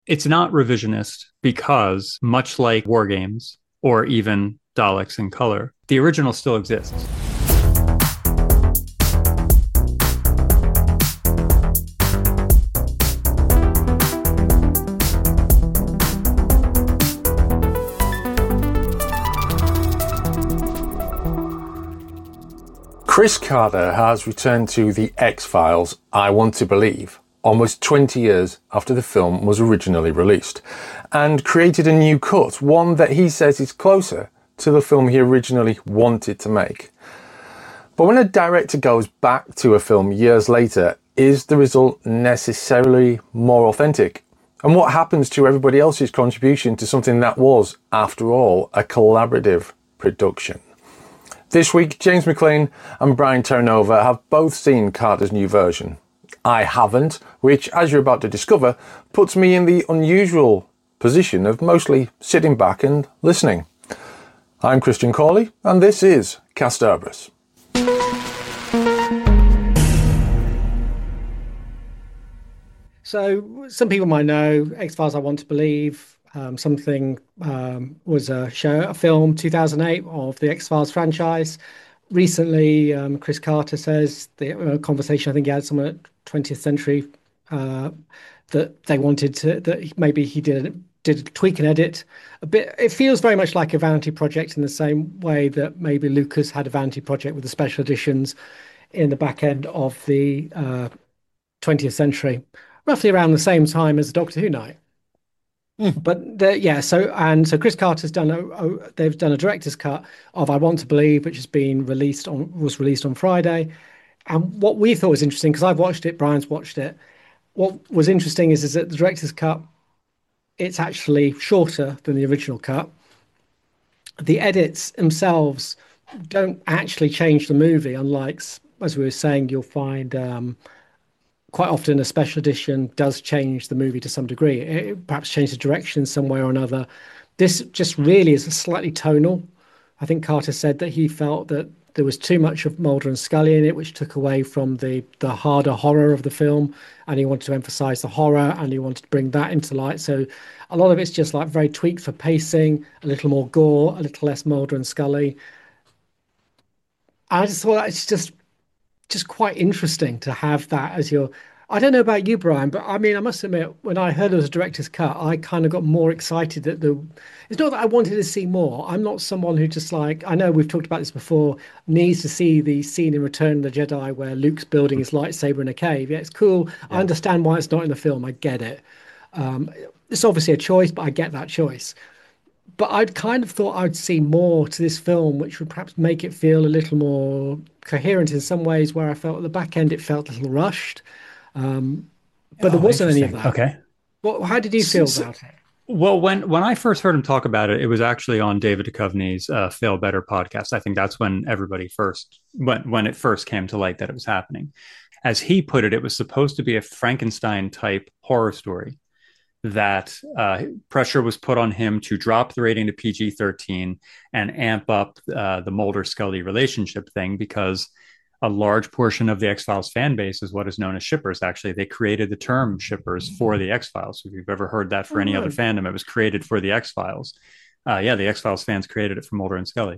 It's not revisionist because, much like War Games or even Daleks in Color, the original still exists. Chris Carter has returned to The X-Files, I Want to Believe, almost 20 years after the film was originally released, and created a new cut, one that he says is closer to the film he originally wanted to make. But when a director goes back to a film years later, is the result necessarily more authentic? And what happens to everybody else's contribution to something that was, after all, a collaborative production? This week, James McLean and Brian Terranova have both seen Carter's new version. I haven't, which, as you're about to discover, puts me in the unusual position of mostly sitting back and listening. I'm Christian Cawley, and this is Castabris. So some people might know X-Files I Want to Believe. Something was a film 2008 of the X-Files franchise. Recently, Chris Carter says the conversation I think he had someone at 20th Century that they wanted to that maybe he did a tweak and edit a bit. It feels very much like a vanity project in the same way that maybe Lucas had a vanity project with the special editions in the back end of the 20th century, roughly around the same time as Doctor Who night. But so Chris Carter's they've done a director's cut of I Want to Believe, which was released on Friday. And what we thought was interesting, because I've watched it, Brian's watched it. What was interesting is that the director's cut, it's actually shorter than the original cut. The edits themselves don't actually change the movie, unlike, as we were saying, you'll find quite often a special edition does change the movie to some degree. It perhaps change the direction some way or another. This just really is slightly tonal. I think Carter said that he felt that there was too much of Mulder and Scully in it, which took away from the harder horror of the film. And he wanted to emphasize the horror, and he wanted to bring that into light. So a lot of it's just like very tweaked for pacing, a little more gore, a little less Mulder and Scully. I just thought it's just quite interesting to have that as your. I don't know about you, Brian, but I mean, I must admit, when I heard it was a director's cut, I kind of got more excited that the. It's not that I wanted to see more. I'm not someone who just like. I know we've talked about this before. Needs to see the scene in Return of the Jedi where Luke's building his lightsaber in a cave. Yeah, it's cool. Yeah. I understand why it's not in the film. I get it. It's obviously a choice, but I get that choice. But I'd kind of thought I'd see more to this film, which would perhaps make it feel a little more coherent in some ways, where I felt at the back end it felt a little rushed. But there wasn't any of that. Okay. Well, how did you feel about it? Well, when I first heard him talk about it, it was actually on David Duchovny's Fail Better podcast. I think that's when everybody when it first came to light that it was happening. As he put it, it was supposed to be a Frankenstein type horror story that pressure was put on him to drop the rating to PG-13 and amp up the Mulder-Scully relationship thing, because a large portion of the X-Files fan base is what is known as shippers. Actually, they created the term shippers for the X-Files. If you've ever heard that for any other fandom, it was created for the X-Files. The X-Files fans created it for Mulder and Scully.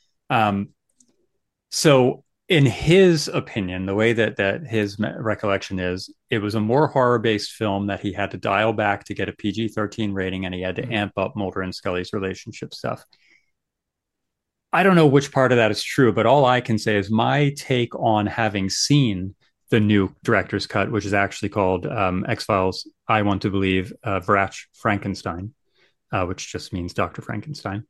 So in his opinion, the way that his recollection is, it was a more horror-based film that he had to dial back to get a PG-13 rating, and he had to amp up Mulder and Scully's relationship stuff. I don't know which part of that is true, but all I can say is my take on having seen the new director's cut, which is actually called X-Files I Want to Believe Vrach Frankenstein, which just means Dr. Frankenstein.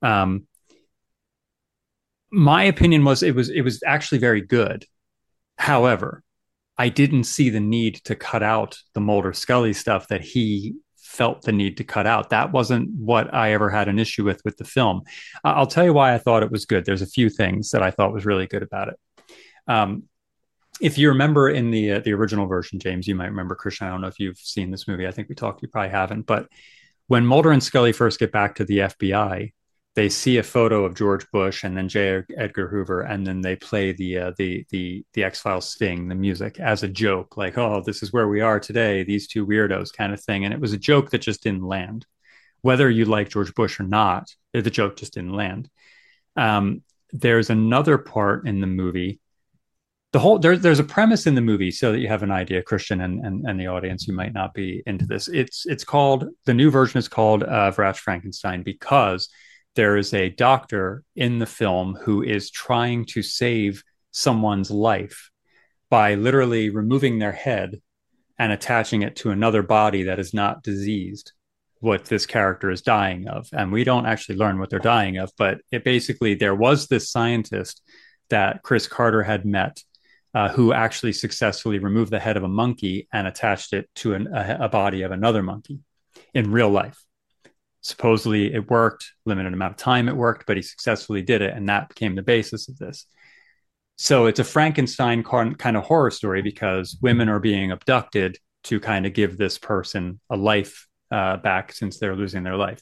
My opinion was it was actually very good. However, I didn't see the need to cut out the Mulder Scully stuff that he felt the need to cut out. That wasn't what I ever had an issue with the film. I'll tell you why I thought it was good. There's a few things that I thought was really good about it. If you remember in the original version, James, you might remember, Christian, I don't know if you've seen this movie. I think we talked, you probably haven't. But when Mulder and Scully first get back to the FBI, they see a photo of George Bush and then J. Edgar Hoover, and then they play the X Files sting, the music, as a joke, like, "Oh, this is where we are today, these two weirdos," kind of thing. And it was a joke that just didn't land, whether you like George Bush or not. The joke just didn't land. There's another part in the movie. There's a premise in the movie, so that you have an idea, Christian, and the audience who might not be into this. It's called, the new version is called Vratch Frankenstein, because there is a doctor in the film who is trying to save someone's life by literally removing their head and attaching it to another body that is not diseased, what this character is dying of. And we don't actually learn what they're dying of, but it basically, there was this scientist that Chris Carter had met, who actually successfully removed the head of a monkey and attached it to a body of another monkey in real life. Supposedly it worked, limited amount of time it worked, but he successfully did it, and that became the basis of this. So it's a Frankenstein kind of horror story, because women are being abducted to kind of give this person a life back, since they're losing their life.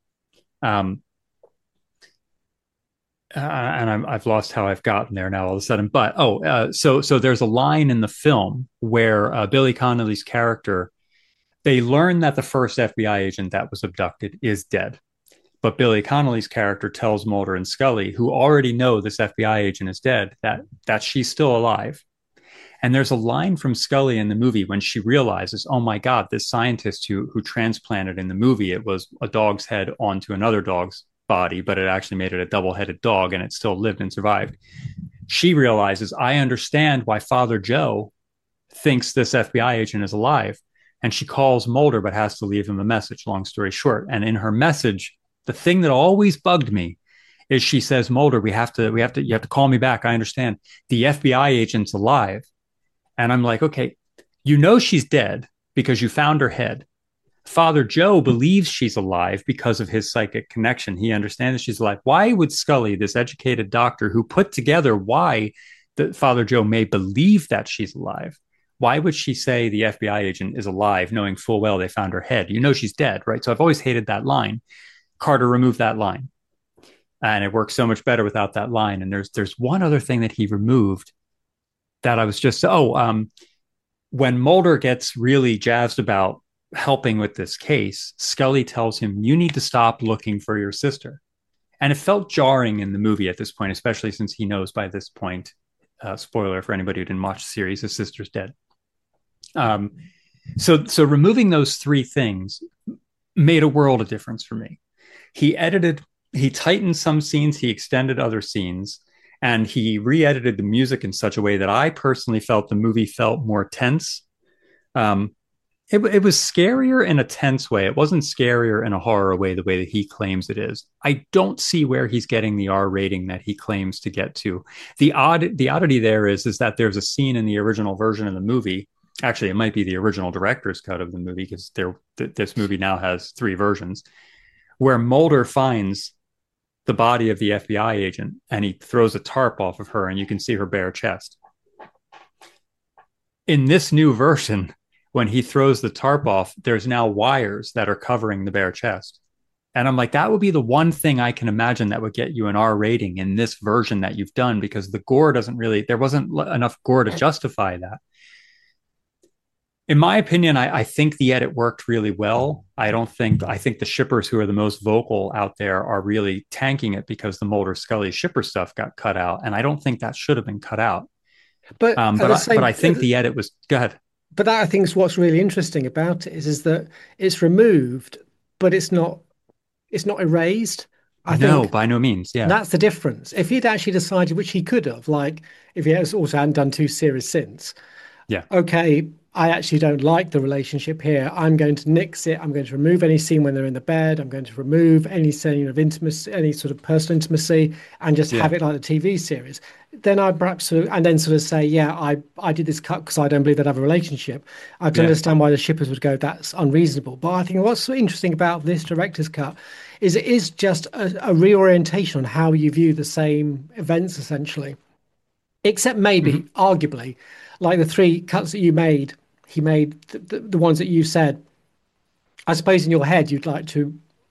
And I've lost how I've gotten there now all of a sudden. But so there's a line in the film where Billy Connolly's character, they learn that the first FBI agent that was abducted is dead. But Billy Connolly's character tells Mulder and Scully, who already know this FBI agent is dead, that she's still alive. And there's a line from Scully in the movie when she realizes, oh my God, this scientist who transplanted in the movie, it was a dog's head onto another dog's body, but it actually made it a double-headed dog, and it still lived and survived. She realizes, I understand why Father Joe thinks this FBI agent is alive. And she calls Mulder, but has to leave him a message, long story short. And in her message, the thing that always bugged me is she says, Mulder, you have to call me back. I understand. The FBI agent's alive. And I'm like, okay, you know she's dead because you found her head. Father Joe believes she's alive because of his psychic connection. He understands she's alive. Why would Scully, this educated doctor who put together why Father Joe may believe that she's alive, why would she say the FBI agent is alive, knowing full well they found her head? You know she's dead, right? So I've always hated that line. Carter removed that line, and it works so much better without that line. And there's one other thing that he removed that I was just, when Mulder gets really jazzed about helping with this case, Scully tells him, you need to stop looking for your sister. And it felt jarring in the movie at this point, especially since he knows by this point, spoiler for anybody who didn't watch the series, his sister's dead. So removing those three things made a world of difference for me. He tightened some scenes, he extended other scenes, and he re-edited the music in such a way that I personally felt the movie felt more tense. It was scarier in a tense way. It wasn't scarier in a horror way, the way that he claims it is. I don't see where he's getting the R rating that he claims to get to. The oddity there is that there's a scene in the original version of the movie. Actually, it might be the original director's cut of the movie, because this movie now has 3 versions, where Mulder finds the body of the FBI agent and he throws a tarp off of her, and you can see her bare chest. In this new version, when he throws the tarp off, there's now wires that are covering the bare chest. And I'm like, that would be the one thing I can imagine that would get you an R rating in this version that you've done, because the gore there wasn't enough gore to justify that. In my opinion, I think the edit worked really well. I think the shippers who are the most vocal out there are really tanking it because the Mulder Scully shipper stuff got cut out. And I don't think that should have been cut out. But I think the edit was, go ahead. But that, I think, is what's really interesting about it is that it's removed, but it's not erased. I think by no means. Yeah, that's the difference. If he'd actually decided, which he could have, like if he also hadn't done 2 series since, yeah, okay, I actually don't like the relationship here. I'm going to nix it. I'm going to remove any scene when they're in the bed. I'm going to remove any scene of intimacy, any sort of personal intimacy, and just have it like the TV series. Then I'd perhaps then say, yeah, I did this cut because I don't believe they'd have a relationship. I can understand why the shippers would go, that's unreasonable. But I think what's so interesting about this director's cut is it is just a reorientation on how you view the same events, essentially. Except maybe, arguably, like the 3 cuts that you made, he made the ones that you said, I suppose in your head you'd like to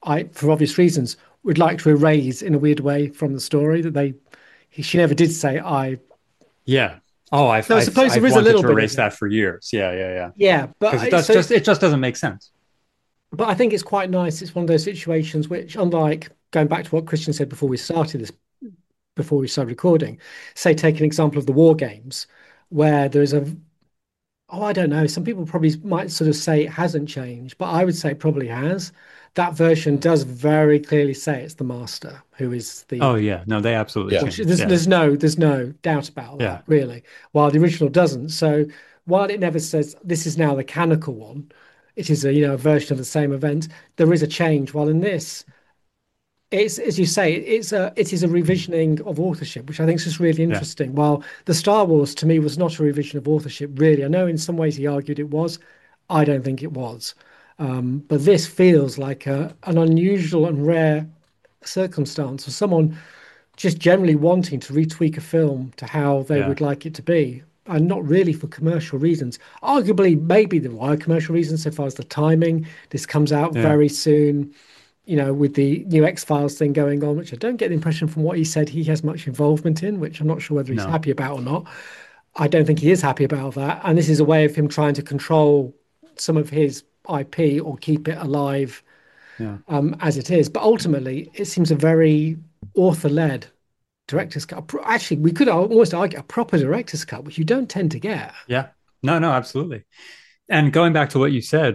for obvious reasons, would like to erase in a weird way from the story that she never did say I. Yeah. Oh, So I suppose there I've is a wanted little to bit of erase it. that for years. Yeah, yeah, yeah. Yeah, Because so it just doesn't make sense. but I think it's quite nice. It's one of those situations which, unlike going back to what Christian said before we started recording, say take an example of the war games, where there's a oh, I don't know. Some people probably might sort of say it hasn't changed, but I would say it probably has. That version does very clearly say it's the master who is Oh the yeah. No, they absolutely Yeah. which changed. Yeah. there's no doubt about Yeah. that really, while the original doesn't. So while it never says this is now the canonical one, it is a a version of the same event. There is a change. While in this, it's as you say, it is a revisioning of authorship, which I think is just really Yeah. interesting. While the Star Wars to me was not a revision of authorship, really. I know in some ways he argued it was. I don't think it was. But this feels like an unusual and rare circumstance for someone just generally wanting to retweak a film to how they Yeah. would like it to be, and not really for commercial reasons. Arguably, maybe there were commercial reasons so far as the timing. This comes out Yeah. very soon, with the new X-Files thing going on, which I don't get the impression from what he said he has much involvement in, which I'm not sure whether he's No. happy about or not. I don't think he is happy about that. And this is a way of him trying to control some of his IP or keep it alive Yeah. as it is. But ultimately, it seems a very author-led director's cut. Actually, we could almost argue a proper director's cut, which you don't tend to get. Yeah. No, no, absolutely. And going back to what you said,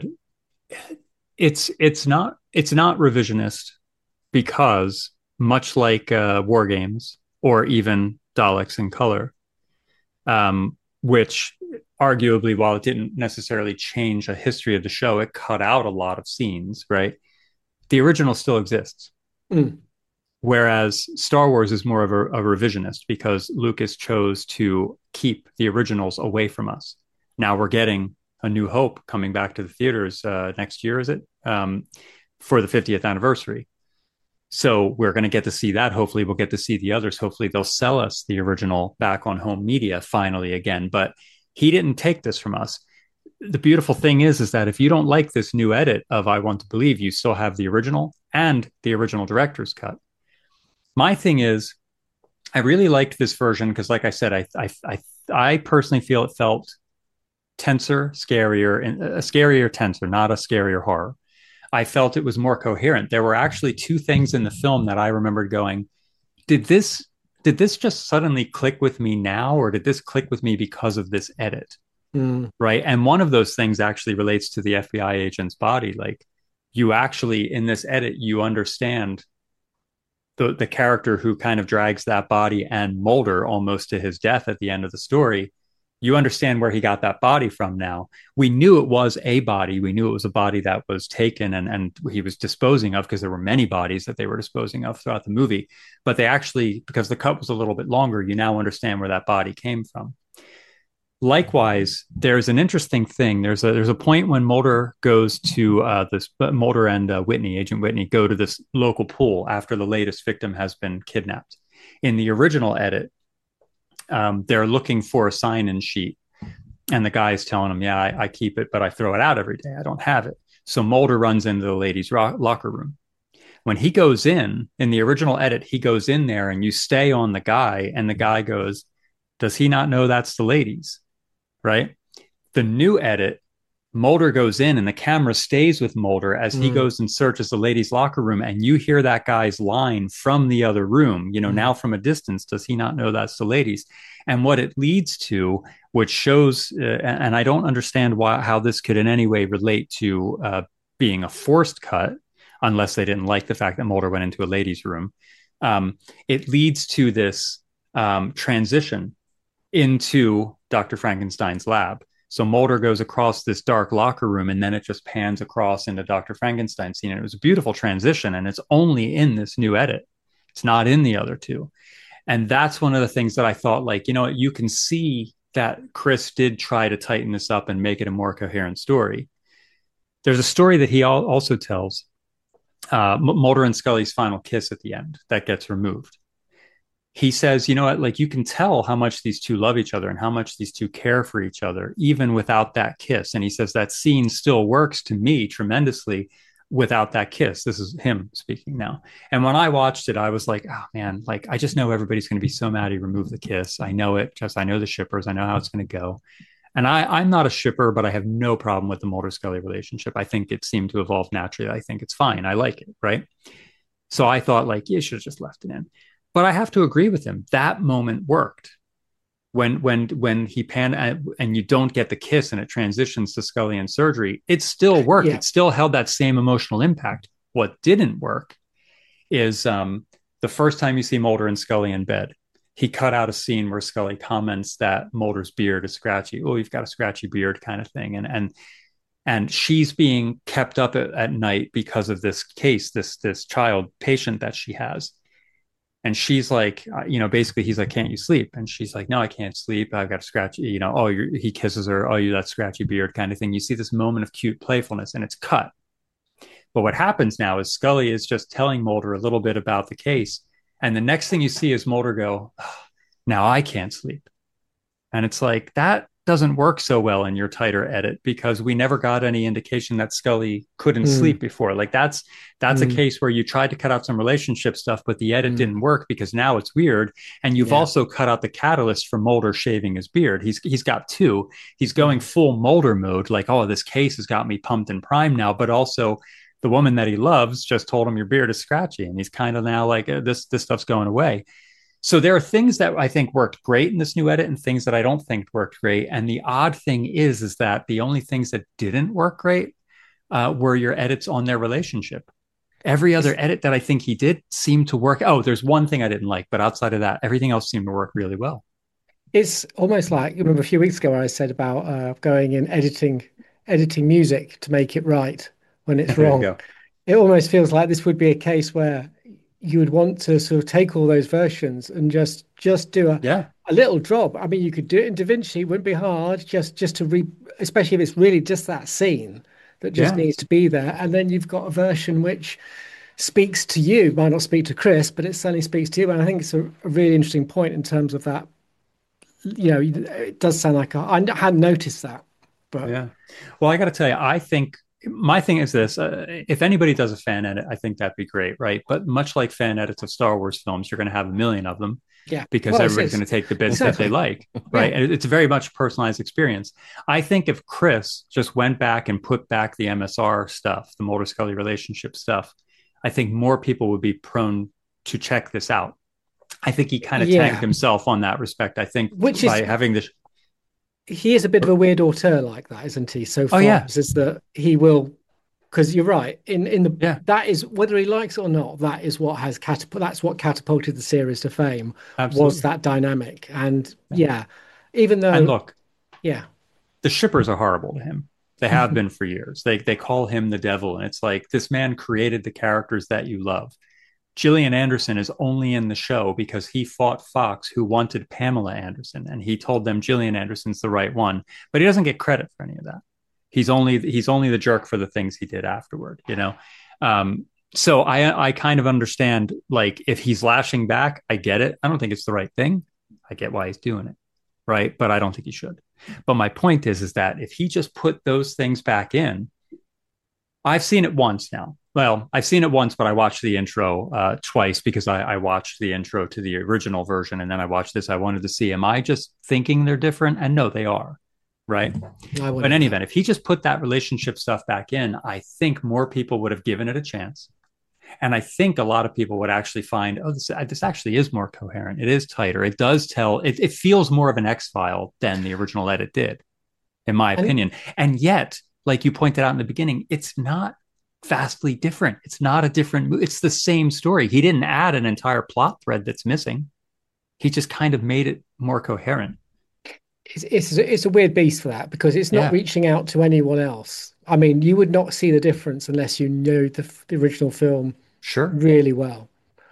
it's not revisionist because much like war games or even Daleks in color, which arguably, while it didn't necessarily change a history of the show, it cut out a lot of scenes, right? The original still exists. Mm. Whereas Star Wars is more of a revisionist because Lucas chose to keep the originals away from us. Now we're getting A New Hope coming back to the theaters next year, is it? For the 50th anniversary. So we're going to get to see that. Hopefully, we'll get to see the others. Hopefully, they'll sell us the original back on home media finally again. But he didn't take this from us. The beautiful thing is that if you don't like this new edit of I Want to Believe, you still have the original and the original director's cut. My thing is, I really liked this version because, like I said, I personally feel it felt tenser, scarier, and a scarier tenser, not a scarier horror. I felt it was more coherent. There were actually two things in the film that I remembered going, did this just suddenly click with me now, or did this click with me because of this edit? Mm. Right. And one of those things actually relates to the FBI agent's body. Like you actually in this edit, you understand the character who kind of drags that body and Mulder almost to his death at the end of the story. You understand where he got that body from now. We knew it was a body. We knew it was a body that was taken and he was disposing of because there were many bodies that they were disposing of throughout the movie. But they actually, because the cut was a little bit longer, you now understand where that body came from. Likewise, there's an interesting thing. There's a point when Mulder goes to this Mulder and Agent Whitney go to this local pool after the latest victim has been kidnapped. In the original edit, they're looking for a sign-in sheet, and the guy's telling them, "Yeah, I keep it, but I throw it out every day. I don't have it." So Mulder runs into the ladies' locker room. When he goes in the original edit, he goes in there, and you stay on the guy, and the guy goes, "Does he not know that's the ladies?" Right? The new edit, Mulder goes in and the camera stays with Mulder as he goes and searches the ladies' locker room. And you hear that guy's line from the other room, now from a distance, does he not know that's the ladies? And what it leads to, which shows, and I don't understand how this could in any way relate to being a forced cut, unless they didn't like the fact that Mulder went into a ladies' room. It leads to this transition into Dr. Frankenstein's lab. So Mulder goes across this dark locker room and then it just pans across into Dr. Frankenstein's scene. And it was a beautiful transition and it's only in this new edit. It's not in the other two. And that's one of the things that I thought you can see that Chris did try to tighten this up and make it a more coherent story. There's a story that he also tells, Mulder and Scully's final kiss at the end, that gets removed. He says, you can tell how much these two love each other and how much these two care for each other, even without that kiss. And he says that scene still works to me tremendously. without that kiss. This is him speaking now. And when I watched it, I was like, oh man, like I just know everybody's going to be so mad he removed the kiss. I know it. Just I know the shippers. I know how it's going to go. And I'm not a shipper, but I have no problem with the Mulder Scully relationship. I think it seemed to evolve naturally. I think it's fine. I like it, right? So I thought like you should have just left it in. But I have to agree with him. That moment worked when he and you don't get the kiss and it transitions to Scully and surgery. It still worked. Yeah. It still held that same emotional impact. What didn't work is the first time you see Mulder and Scully in bed, he cut out a scene where Scully comments that Mulder's beard is scratchy. Oh, you've got a scratchy beard, kind of thing, and she's being kept up at night because of this case, this child patient that she has. And she's like, basically, he's like, "Can't you sleep?" And she's like, "No, I can't sleep. I've got a scratchy, Oh, he kisses her. Oh, you that scratchy beard, kind of thing. You see this moment of cute playfulness, and it's cut. But what happens now is Scully is just telling Mulder a little bit about the case, and the next thing you see is Mulder go, oh, "Now I can't sleep." And it's like that doesn't work so well in your tighter edit because we never got any indication that Scully couldn't sleep before. Like that's a case where you tried to cut out some relationship stuff, but the edit didn't work because now it's weird. And you've also cut out the catalyst for Mulder shaving his beard. He's got two. He's going full Mulder mode, like, oh, this case has got me pumped and primed now, but also the woman that he loves just told him your beard is scratchy, and he's kind of now like this stuff's going away. So there are things that I think worked great in this new edit and things that I don't think worked great. And the odd thing is that the only things that didn't work great were your edits on their relationship. Every other edit that I think he did seemed to work. Oh, there's one thing I didn't like, but outside of that, everything else seemed to work really well. It's almost like, you remember a few weeks ago where I said about going in editing music to make it right when it's There you wrong. go. It almost feels like this would be a case where you would want to sort of take all those versions and just do Yeah. a little drop. I mean, you could do it in DaVinci, it wouldn't be hard, just to especially if it's really just that scene that just Yeah. needs to be there. And then you've got a version which speaks to you, might not speak to Chris, but it certainly speaks to you. And I think it's a really interesting point in terms of that. It does sound like I hadn't noticed that, but Yeah. Well, I got to tell you, I think my thing is this: if anybody does a fan edit, I think that'd be great, right? But much like fan edits of Star Wars films, you're going to have a million of them yeah, because well, everybody's going to take the bits that they exactly. like, Yeah. right? And it's a very much personalized experience. I think if Chris just went back and put back the MSR stuff, the Mulder Scully relationship stuff, I think more people would be prone to check this out. I think he kind of tagged Yeah, himself on that respect. I think which by is having this, he is a bit of a weird auteur like that, isn't he? So oh far, yeah, is that he will, because you're right. In the yeah, that is whether he likes it or not. That is what has that's what catapulted the series to fame was absolutely. that dynamic. And Yeah. yeah, even And though look, yeah, the shippers are horrible to him. They have been for years. They call him the devil, and it's like this man created the characters that you love. Gillian Anderson is only in the show because he fought Fox, who wanted Pamela Anderson, and he told them Gillian Anderson's the right one. But he doesn't get credit for any of that. He's only the jerk for the things he did afterward. Um, so I kind of understand like if he's lashing back, I get it. I don't think it's the right thing. I get why he's doing it, right? But I don't think he should. But my point is that if he just put those things back in, I've seen it once now. Well, I've seen it once, but I watched the intro twice because I watched the intro to the original version and then I watched this. I wanted to see, am I just thinking they're different? And no, they are. Right. I But wouldn't in have any that. event, if he just put that relationship stuff back in, I think more people would have given it a chance. And I think a lot of people would actually find, oh, this actually is more coherent. It is tighter. It does tell, it feels more of an X file than the original edit did, in my And opinion. And yet, like you pointed out in the beginning, it's not vastly different. It's not a different, it's the same story. He didn't add an entire plot thread that's missing. He just kind of made it more coherent. it's a weird beast for that because it's not Yeah, reaching out to anyone else. I mean, you would not see the difference unless you know the original film sure. really well.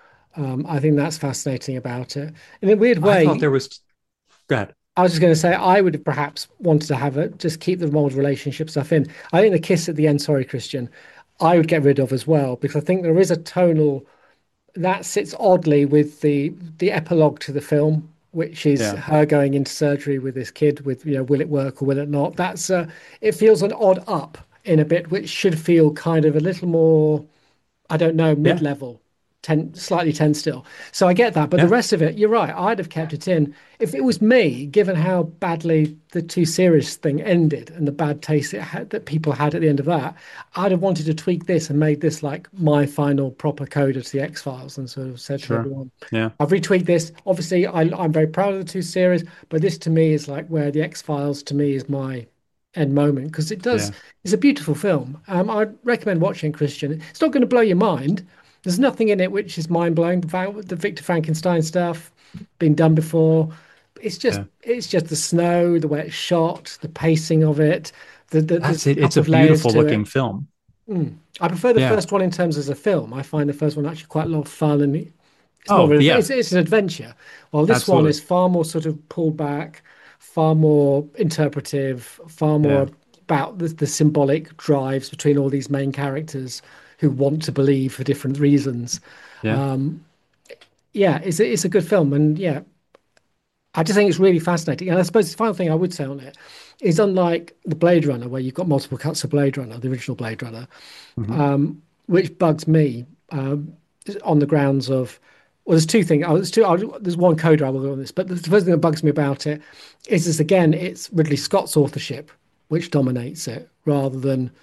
I think that's fascinating about it. In a weird I thought way, there was, go ahead. I was just going to say I would have perhaps wanted to have it just keep the mold relationship stuff in. I think the kiss at the end, sorry, Christian, I would get rid of as well because I think there is a tonal that sits oddly with the epilogue to the film, which is Yeah. her going into surgery with this kid. With will it work or will it not? It feels an odd up in a bit which should feel kind of a little more, I don't know, Yeah. mid-level, slightly tense still. So I get that, but the Yeah. rest of it, you're right. I'd have kept it in if it was me, given how badly the two series thing ended and the bad taste it had that people had at the end of that. I'd have wanted to tweak this and made this like my final proper coda to the X-Files and sort of said to Sure. everyone, Yeah. I've retweaked this. Obviously, I'm very proud of the two series, but this to me is like where the X-Files to me is my end moment because it does. Yeah. It's a beautiful film. I'd recommend watching Christian. It's not going to blow your mind. There's nothing in it which is mind blowing. The Victor Frankenstein stuff been done before. Yeah. It's just the snow, the way it's shot, the pacing of it. There's That's it. a It's couple a of layers beautiful to looking it. film. I prefer the Yeah. first one in terms as a film. I find the first one actually quite a lot of fun and it's not Oh, really, yeah. it's an adventure. While this one Absolutely. is far more sort of pulled back, far more interpretive, far Yeah. more about the symbolic drives between all these main characters who want to believe for different reasons. Yeah. Yeah, it's a good film, and yeah, I just think it's really fascinating. And I suppose the final thing I would say on it is, unlike the Blade Runner, where you've got multiple cuts of Blade Runner, the original Blade Runner, Hmm. which bugs me on the grounds of, well, there's two things. There's one coda I will go on this, but the first thing that bugs me about it is again, it's Ridley Scott's authorship which dominates it rather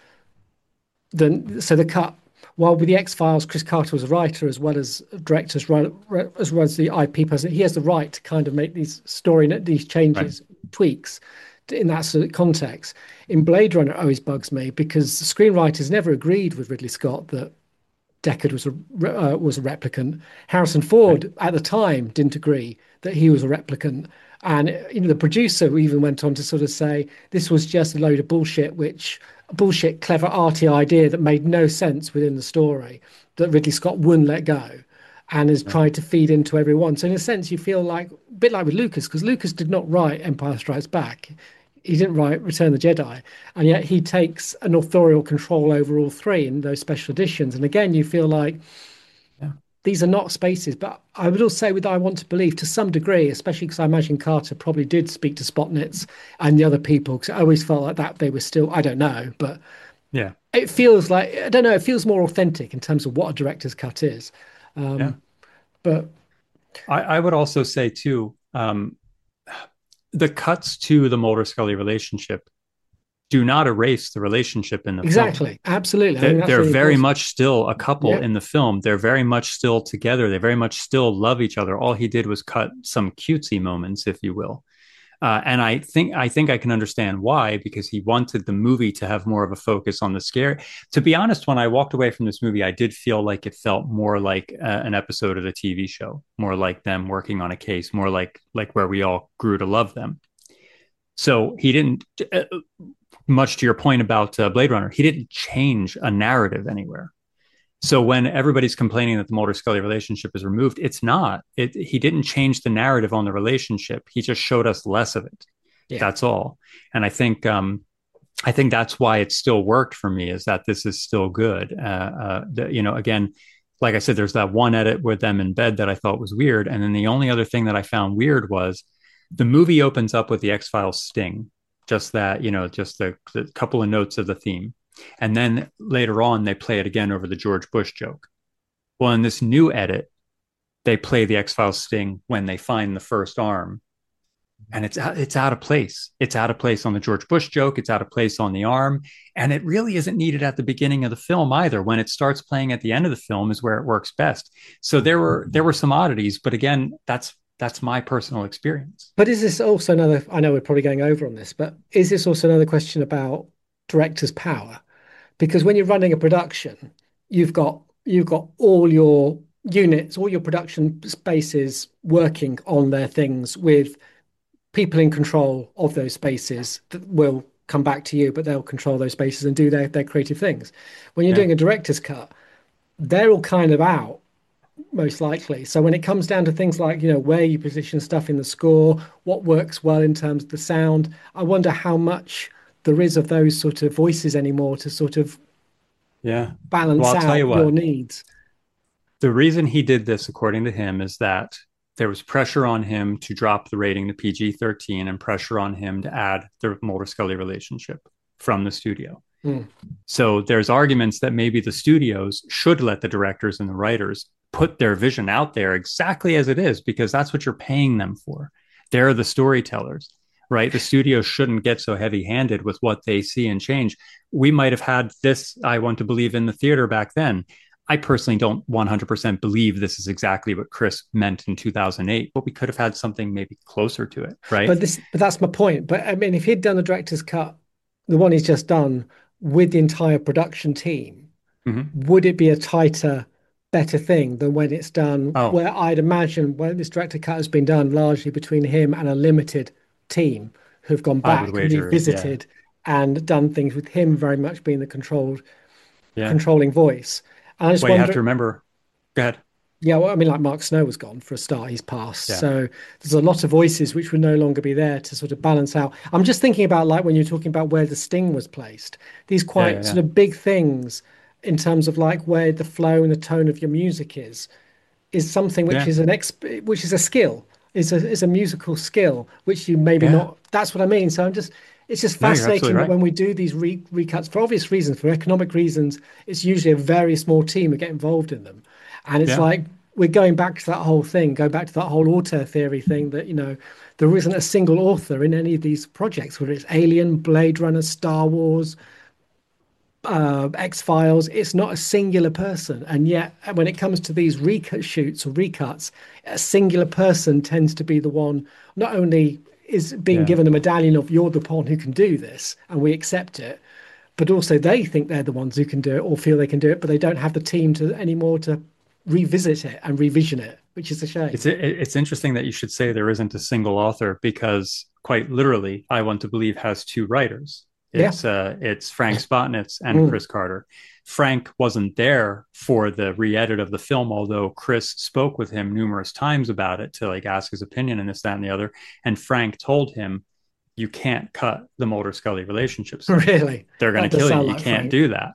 than so the cut. While with the X Files, Chris Carter was a writer as well as director, as well as the IP person. He has the right to kind of make these Right. changes, tweaks in that sort of context. In Blade Runner, it always bugs me because the screenwriters never agreed with Ridley Scott that Deckard was a replicant. Harrison Right. Ford at the time didn't agree that he was a replicant, and the producer even went on to sort of say this was just a load of bullshit, clever, arty idea that made no sense within the story that Ridley Scott wouldn't let go, and has Right. tried to feed into everyone. So in a sense, you feel like a bit like with Lucas, because Lucas did not write Empire Strikes Back. He didn't write Return of the Jedi, and yet he takes an authorial control over all three in those special editions. And again, you feel like Yeah. these are not spaces. But I would also say with I Want to Believe to some degree, especially because I imagine Carter probably did speak to Spotnitz and the other people, because I always felt like that they were still, I don't know, but Yeah. it feels like, I don't know, it feels more authentic in terms of what a director's cut is. Yeah. But I would also say too, the cuts to the Mulder Scully relationship do not erase the relationship in the film. exactly, absolutely. I think that's They're really very important. much still a couple Yeah. in the film. They're very much still together. They very much still love each other. All he did was cut some cutesy moments, if you will. And I think I can understand why, because he wanted the movie to have more of a focus on the scare. To be honest, when I walked away from this movie, I did feel like it felt more like an episode of the TV show, more like them working on a case, more like where we all grew to love them. So he didn't, much to your point about Blade Runner, he didn't change a narrative anywhere. So when everybody's complaining that the Mulder Scully relationship is removed, it's not. He didn't change the narrative on the relationship. He just showed us less of it. Yeah. That's all. And I think that's why it still worked for me, is that this is still good. Again, like I said, there's that one edit with them in bed that I thought was weird, and then the only other thing that I found weird was the movie opens up with the X Files sting, just that, just the couple of notes of the theme. And then later on, they play it again over the George Bush joke. Well, in this new edit, they play the X Files sting when they find the first arm, and it's out of place. It's out of place on the George Bush joke. It's out of place on the arm, and it really isn't needed at the beginning of the film either. When it starts playing at the end of the film is where it works best. So there were some oddities, but again, that's my personal experience. But is this also another, I know we're probably going over on this, but is this also another question about director's power? Because when you're running a production, you've got all your units, all your production spaces working on their things with people in control of those spaces that will come back to you, but they'll control those spaces and do their creative things. When you're Yeah, doing a director's cut, they're all kind of out most likely. So when it comes down to things like, where you position stuff in the score, what works well in terms of the sound, I wonder how much there is of those sort of voices anymore to sort of yeah. Well, balance I'll tell you out your what. needs. The reason he did this, according to him, is that there was pressure on him to drop the rating to PG-13 and pressure on him to add the Mulder Scully relationship from the studio. So there's arguments that maybe the studios should let the directors and the writers put their vision out there exactly as it is, because that's what you're paying them for. They're the storytellers, right? The studios shouldn't get so heavy-handed with what they see and change. We might have had this I Want to Believe in the theater back then. I personally don't 100% believe this is exactly what Chris meant in 2008, but we could have had something maybe closer to it, right? But that's my point. But I mean, if he'd done the director's cut, the one he's just done with the entire production team, would it be a tighter, better thing than when it's done? Where I'd imagine when this director cut has been done largely between him and a limited team who've gone back and revisited and done things with him very much being the controlling voice. And I just wonder, you have to remember. Go ahead. Yeah, well, I mean, like Mark Snow was gone for a start, he's passed. Yeah. So there's a lot of voices which would no longer be there to sort of balance out. I'm just thinking about like when you're talking about where the sting was placed, these quite sort of big things in terms of like where the flow and the tone of your music is something which is which is a skill, is a musical skill, which you maybe not, that's what I mean. So it's just fascinating that when we do these recuts, for obvious reasons, for economic reasons, it's usually a very small team who get involved in them. And it's like, we're going back to that whole thing, go back to that whole auteur theory thing that, you know, there isn't a single author in any of these projects, whether it's Alien, Blade Runner, Star Wars, X-Files, it's not a singular person. And yet when it comes to these recut shoots or recuts, a singular person tends to be the one, not only is being given a medallion of you're the one who can do this and we accept it, but also they think they're the ones who can do it or feel they can do it, but they don't have the team anymore to revisit it and revision it, which is a shame. It's interesting that you should say there isn't a single author, because quite literally I Want to Believe has two writers. It's Frank Spotnitz and Chris Carter. Frank wasn't there for the re-edit of the film, although Chris spoke with him numerous times about it to like ask his opinion and this, that, and the other. And Frank told him, you can't cut the Mulder-Scully relationship. Really? They're going to kill you. You can't do that.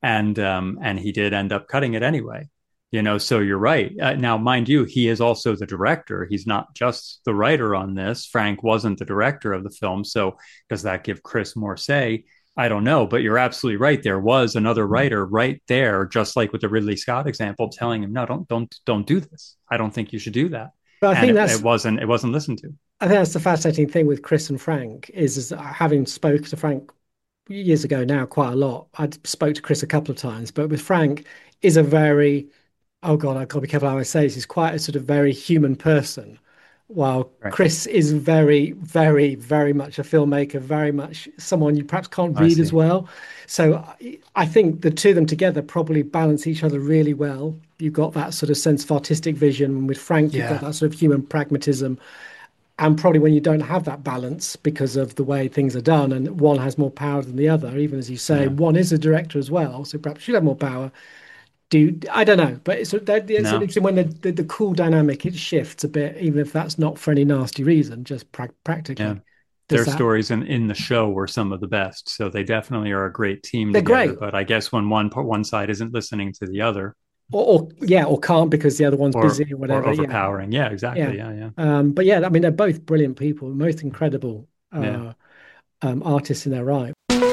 And he did end up cutting it anyway. You know, so you're right. Now, mind you, he is also the director. He's not just the writer on this. Frank wasn't the director of the film. So does that give Chris more say? I don't know, but you're absolutely right. There was another writer right there, just like with the Ridley Scott example, telling him, no, don't do this. I don't think you should do that. But I think it wasn't listened to. I think that's the fascinating thing with Chris and Frank is having spoke to Frank years ago now quite a lot. I spoke to Chris a couple of times, but with Frank is a very, oh God, I've got to be careful how I say this. He's quite a sort of very human person, while Chris is very, very, very much a filmmaker, very much someone you perhaps can't read as well. So I think the two of them together probably balance each other really well. You've got that sort of sense of artistic vision. And with Frank, you've got that sort of human pragmatism. And probably when you don't have that balance because of the way things are done and one has more power than the other, even as you say, one is a director as well, so perhaps should have more power. I don't know, but it's interesting when the cool dynamic, it shifts a bit, even if that's not for any nasty reason, just practically. Yeah. Their stories in the show were some of the best, so they definitely are a great team. They're great, but I guess when one side isn't listening to the other, or can't because the other one's busy or whatever, or overpowering. Yeah, exactly. Yeah. But yeah, I mean, they're both brilliant people, most incredible artists in their right.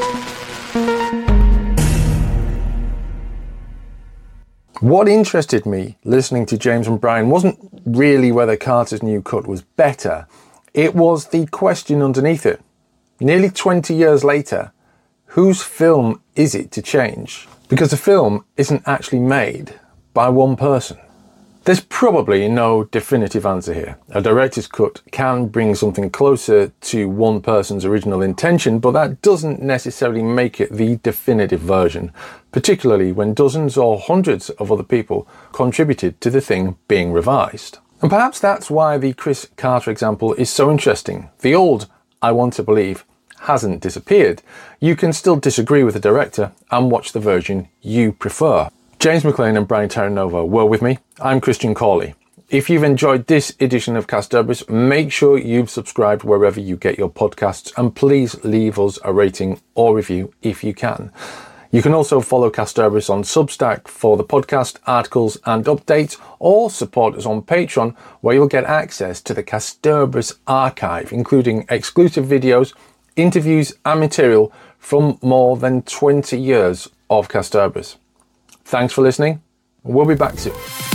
What interested me listening to James and Brian wasn't really whether Carter's new cut was better. It was the question underneath it. Nearly 20 years later, whose film is it to change? Because the film isn't actually made by one person. There's probably no definitive answer here. A director's cut can bring something closer to one person's original intention, but that doesn't necessarily make it the definitive version, particularly when dozens or hundreds of other people contributed to the thing being revised. And perhaps that's why the Chris Carter example is so interesting. The old I Want to Believe hasn't disappeared. You can still disagree with the director and watch the version you prefer. James McLean and Brian Terranova were with me. I'm Christian Cawley. If you've enjoyed this edition of Casterbury, make sure you've subscribed wherever you get your podcasts, and please leave us a rating or review if you can. You can also follow Casterbury on Substack for the podcast, articles and updates, or support us on Patreon, where you'll get access to the Casterbury archive, including exclusive videos, interviews and material from more than 20 years of Kasterborous. Thanks for listening. We'll be back soon.